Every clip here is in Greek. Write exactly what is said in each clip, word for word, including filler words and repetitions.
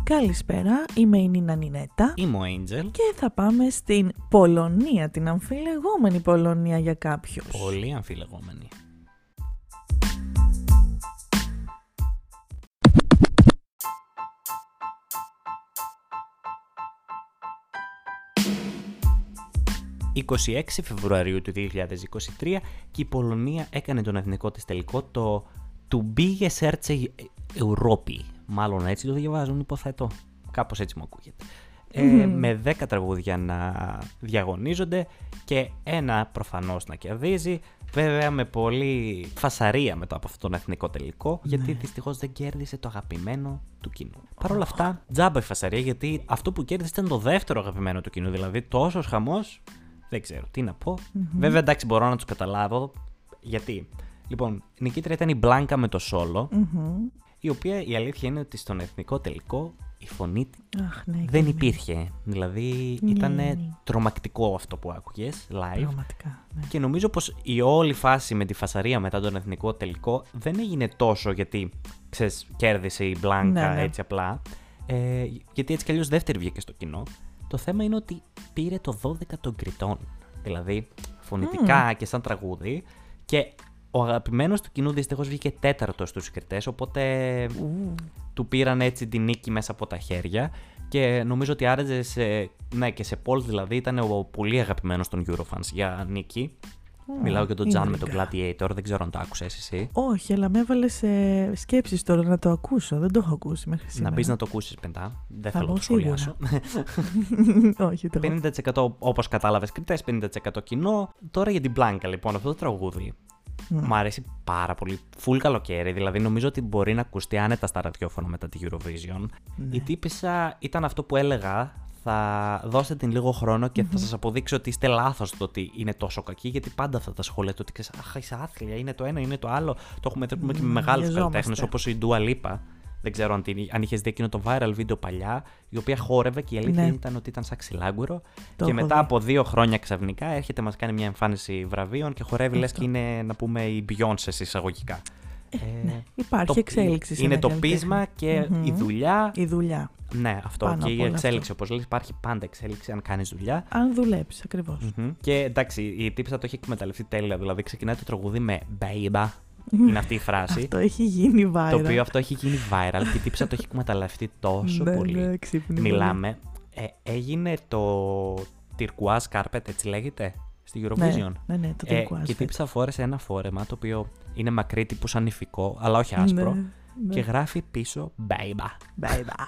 Καλησπέρα, είμαι η Νίνα Νινέτα. Είμαι ο Angel. Και θα πάμε στην Πολωνία, την αμφιλεγόμενη Πολωνία για κάποιους. Πολύ αμφιλεγόμενη. είκοσι έξι Φεβρουαρίου του δύο χιλιάδες είκοσι τρία και η Πολωνία έκανε τον εθνικό της τελικό, το Tubie Serce Europy. Μάλλον έτσι το διαβάζουν, υποθέτω. Κάπως έτσι μου ακούγεται. Mm. Ε, με δέκα τραγούδια να διαγωνίζονται και ένα προφανώς να κερδίζει. Βέβαια με πολύ φασαρία μετά από αυτόν τον εθνικό τελικό, γιατί ναι. δυστυχώς δεν κέρδισε το αγαπημένο του κοινού. Oh. Παρ' όλα αυτά, τζάμπα η φασαρία, γιατί αυτό που κέρδισε ήταν το δεύτερο αγαπημένο του κοινού. Δηλαδή τόσος χαμός, δεν ξέρω τι να πω. Mm-hmm. Βέβαια εντάξει, μπορώ να τους καταλάβω. Γιατί. Λοιπόν, η νικήτρια ήταν η Μπλάνκα με το σόλο, mm-hmm. η οποία η αλήθεια είναι ότι στον εθνικό τελικό η φωνή Αχ, ναι, δεν ναι. υπήρχε. Δηλαδή ναι, ήταν ναι. τρομακτικό αυτό που άκουγες live. Πραγματικά, ναι. Και νομίζω πως η όλη φάση με τη φασαρία μετά τον εθνικό τελικό δεν έγινε τόσο γιατί, ξέρεις, κέρδισε η Μπλάνκα ναι, ναι. έτσι απλά. Ε, γιατί έτσι κι αλλιώς δεύτερη βγήκε στο κοινό. Το θέμα είναι ότι πήρε το δώδεκα των κριτών. Δηλαδή φωνητικά mm. και σαν τραγούδι. Και ο αγαπημένος του κοινού δυστυχώς βγήκε τέταρτος στους κριτές, οπότε uh. του πήραν έτσι την νίκη μέσα από τα χέρια και νομίζω ότι άρεσε σε, ναι, και σε polls, δηλαδή ήταν ο πολύ αγαπημένος των Eurofans για νίκη. Oh, Μιλάω για τον Τζαν με τον Gladiator, δεν ξέρω αν το άκουσες εσύ. Όχι, αλλά με έβαλε σε σκέψεις τώρα να το ακούσω, δεν το έχω ακούσει μέχρι σήμερα. Να μπεις να το ακούσεις μετά, δεν θέλω να το σχολιάσω. Όχι, το πενήντα τοις εκατό όπως κατάλαβες κριτές, πενήντα τοις εκατό κοινό. Τώρα για την Μπλάνκα λοιπόν, αυτό το τραγούδι. Mm. Μ' αρέσει πάρα πολύ. Φουλ καλοκαίρι, δηλαδή νομίζω ότι μπορεί να ακουστεί άνετα στα ραδιόφωνα μετά τη Eurovision. Mm. Η τύπισσα ήταν αυτό που έλεγα. Θα δώσετε την λίγο χρόνο και mm-hmm. θα σας αποδείξω ότι είστε λάθος το ότι είναι τόσο κακή. Γιατί πάντα θα τα σχολεία το ότι ξέρεις, αχ, είσαι άθλια, είναι το ένα, είναι το άλλο. Το έχουμε δει mm, και με μεγάλους καλλιτέχνες όπως η Dua Lipa. Δεν ξέρω αν, την, αν είχες δει εκείνο το viral βίντεο παλιά, η οποία χόρευε και η αλήθεια ναι. ήταν ότι ήταν σαν ξυλάγκουρο. Το και μετά δει. από δύο χρόνια ξαφνικά έρχεται, μας κάνει μια εμφάνιση βραβείων και χορεύει αυτό. Λες και είναι, να πούμε, η Beyoncé εισαγωγικά. Ε, ναι. Υπάρχει το, εξέλιξη. Είναι το πείσμα και mm-hmm. η δουλειά. Η δουλειά. Ναι, αυτό. Πάνω και η εξέλιξη, όπως λέει, υπάρχει πάντα εξέλιξη αν κάνεις δουλειά. Αν δουλέψεις, ακριβώς. Mm-hmm. Και εντάξει, η τύπισσα το έχει εκμεταλλευτεί τέλεια. Δηλαδή ξεκινάει το τραγούδι με Baby. Είναι αυτή η φράση. Αυτό έχει γίνει viral. Το οποίο αυτό έχει γίνει viral και η τύπισσα το έχει εκμεταλλευτεί τόσο ναι, πολύ. Ναι, ξύπνη, Μιλάμε. Ε, έγινε το turquoise carpet, έτσι λέγεται, στη Eurovision. Ναι, ναι, ναι, το ε, turquoise. Και η τύπισσα φόρεσε ένα φόρεμα το οποίο είναι μακρύ τύπου σαν νηφικό, αλλά όχι άσπρο. Ναι, ναι. Και γράφει πίσω Baby.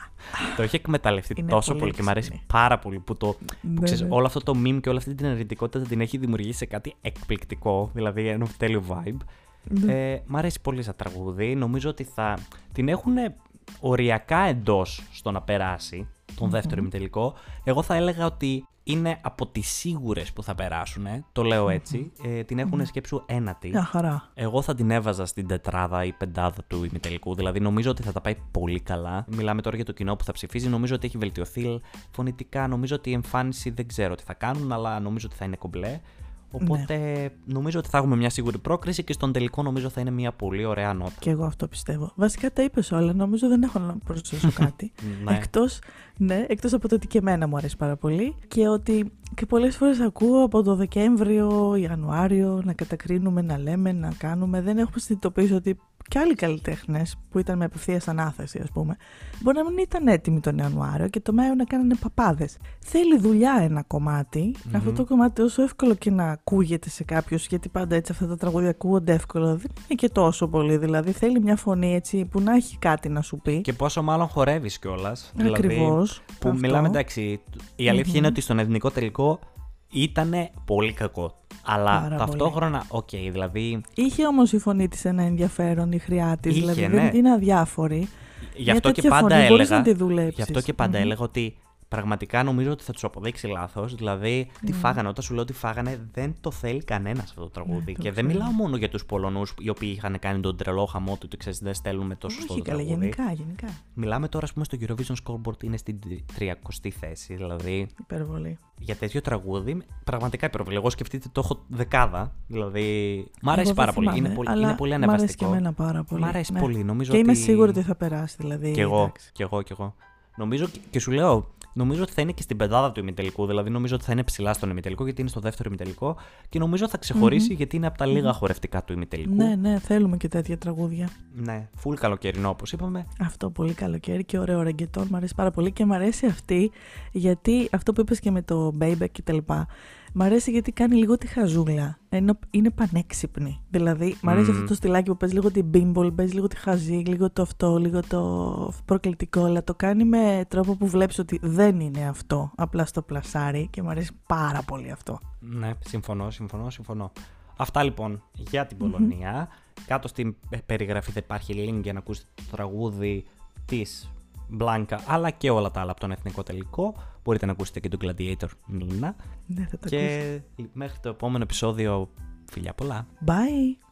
Το έχει εκμεταλλευτεί είναι τόσο πολύ, πολύ και μου αρέσει πάρα πολύ που, το, ναι, που ξέρεις, ναι. όλο αυτό το meme και όλη αυτή την αρνητικότητα την έχει δημιουργήσει σε κάτι εκπληκτικό, δηλαδή ένα τέλειο vibe. Ναι. Ε, μ' αρέσει πολύ σαν τραγούδι. Νομίζω ότι θα την έχουν οριακά εντός στο να περάσει τον mm-hmm. δεύτερο ημιτελικό. Εγώ θα έλεγα ότι είναι από τις σίγουρες που θα περάσουν. Το λέω έτσι. Mm-hmm. Ε, την έχουν mm-hmm. σκέψου ένατη. Μια χαρά. Εγώ θα την έβαζα στην τετράδα ή πεντάδα του ημιτελικού. Δηλαδή νομίζω ότι θα τα πάει πολύ καλά. Μιλάμε τώρα για το κοινό που θα ψηφίζει. Νομίζω ότι έχει βελτιωθεί φωνητικά. Νομίζω ότι η εμφάνιση δεν ξέρω τι θα κάνουν, αλλά νομίζω ότι θα είναι κομπλέ. Οπότε ναι. νομίζω ότι θα έχουμε μια σίγουρη πρόκριση και στον τελικό νομίζω θα είναι μια πολύ ωραία νότα. Και εγώ αυτό πιστεύω. Βασικά τα είπες όλα, νομίζω δεν έχω να προσθέσω κάτι. ναι. Εκτός, ναι, εκτός από το ότι και εμένα μου αρέσει πάρα πολύ και ότι και πολλές φορές ακούω από το Δεκέμβριο, Ιανουάριο να κατακρίνουμε, να λέμε, να κάνουμε. Δεν έχουμε συνειδητοποιήσει ότι και άλλοι καλλιτέχνες που ήταν με απευθείας ανάθεση, ας πούμε, μπορεί να μην ήταν έτοιμοι τον Ιανουάριο και το Μάιο να κάνανε παπάδες. Θέλει δουλειά ένα κομμάτι. Mm-hmm. Αυτό το κομμάτι, όσο εύκολο και να ακούγεται σε κάποιους, γιατί πάντα έτσι αυτά τα τραγούδια ακούγονται εύκολα, δεν είναι και τόσο πολύ. Δηλαδή θέλει μια φωνή έτσι που να έχει κάτι να σου πει. Και πόσο μάλλον χορεύεις κιόλας. Ακριβώς. Δηλαδή, που αυτό. Μιλάμε, εντάξει, η αλήθεια mm-hmm. είναι ότι στον εθνικό τελικό ήτανε πολύ κακό. Αλλά πάρα ταυτόχρονα, οκ, okay, δηλαδή. Είχε όμως η φωνή της ένα ενδιαφέρον, η χρειά της, είχε, δηλαδή ναι. δεν είναι αδιάφορη. Γι' αυτό και πάντα φωνή, έλεγα. Γι' αυτό και πάντα mm-hmm. έλεγα ότι πραγματικά νομίζω ότι θα τους αποδείξει λάθος. Δηλαδή, mm. τι φάγανε, όταν σου λέω τι φάγανε, δεν το θέλει κανένας αυτό το τραγούδι. Yeah, και δεν μιλάω μόνο για τους Πολωνούς οι οποίοι είχαν κάνει τον τρελό χαμό του, ότι ξέρεις, δεν στέλνουμε το σωστό Όχι, τραγούδι. Γενικά, γενικά. Μιλάμε τώρα, ας πούμε, στο Eurovision Scoreboard είναι στην τριακοστή θέση. Δηλαδή. Υπερβολή. Για τέτοιο τραγούδι, πραγματικά υπερβολή. Εγώ σκεφτείτε το έχω δεκάδα. Δηλαδή. Μ' αρέσει πάρα πολύ. Είναι πολύ, είναι πολύ ανεβαστικό. Μ' αρέσει και εμένα πάρα πολύ. Μ' αρέσει ναι. πολύ. Νομίζω και είμαι ότι... σίγουρη ότι θα περάσει. Δηλαδή, κι εγώ, κι εγώ, κι εγώ. Νομίζω και σου λέω, νομίζω ότι θα είναι και στην πεντάδα του ημιτελικού. Δηλαδή, νομίζω ότι θα είναι ψηλά στον ημιτελικό, γιατί είναι στο δεύτερο ημιτελικό. Και νομίζω θα ξεχωρίσει, mm-hmm. γιατί είναι από τα λίγα mm-hmm. χορευτικά του ημιτελικού. Ναι, ναι, θέλουμε και τέτοια τραγούδια. Ναι, full καλοκαιρινό, όπως είπαμε. Αυτό, πολύ καλοκαίρι και ωραίο ρεγκετόν. Μ' αρέσει πάρα πολύ και μ' αρέσει αυτή, γιατί αυτό που είπες και με το Baby και τα λοιπά. Μ' αρέσει γιατί κάνει λίγο τη χαζούλα. Ενώ είναι πανέξυπνη. Δηλαδή, μ' αρέσει mm. αυτό το στυλάκι που παίζει λίγο την μπίμπολ, παίζει λίγο τη χαζή, λίγο το αυτό, λίγο το προκλητικό. Αλλά το κάνει με τρόπο που βλέπεις ότι δεν είναι αυτό. Απλά στο πλασάρι και μ' αρέσει πάρα πολύ αυτό. Ναι, συμφωνώ, συμφωνώ, συμφωνώ. Αυτά λοιπόν για την Πολωνία. Mm-hmm. Κάτω στην περιγραφή θα υπάρχει link για να ακούσετε το τραγούδι της Μπλάνκα, αλλά και όλα τα άλλα από τον εθνικό τελικό. Μπορείτε να ακούσετε και τον Gladiator Nina. Ναι, θα το και ακούσετε. Μέχρι το επόμενο επεισόδιο, φιλιά πολλά. Bye!